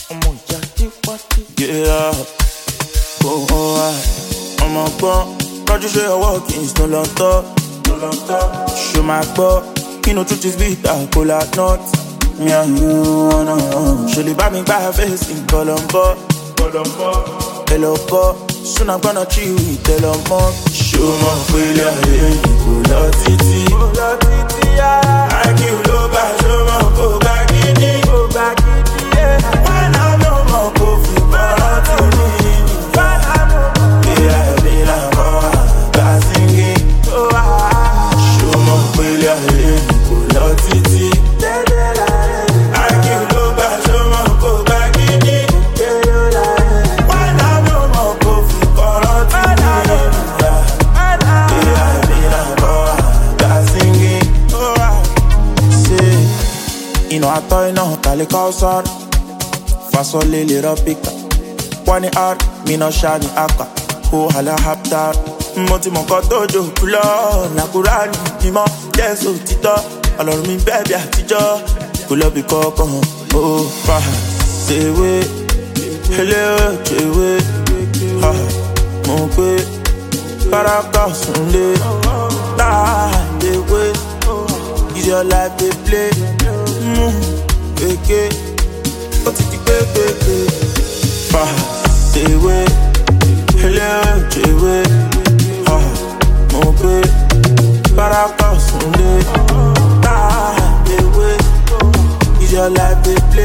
Yeah, I'm a bum. Roger, show your walkings, no long talk. Show my butt. You know, truth is bitter, pull out nuts. Me and you, surely buy me by face in Colombo. Hello, boy. Soon I'm gonna chill with Elon Musk. Show my failure, pull out titi. I kill over, show my go back in it. When I know my coffee, but I tell me. Yeah, I be like, God singing. Show my failure, pull out titi. I kill over, show my go back in it. When I know my coffee, but I tell me. Yeah, I be like, God singing. Say, you know I thought you know, Kali Kausar. Fasole little pika. Wani art, me no shani aka. Oh hala haptar. Moti mo kotojo kulo. Nakurani, mimo, yeso tito. Alor mi baby atijo. Kulo bi koko. Oh, say we. Hello, chewe. Ha, mo kwe. Karaka sunde. Nah, they wait. Is your life they play? Okay. Say we, hello, chewe, mo pe, Baraka Sunday, they wait, is your life they play?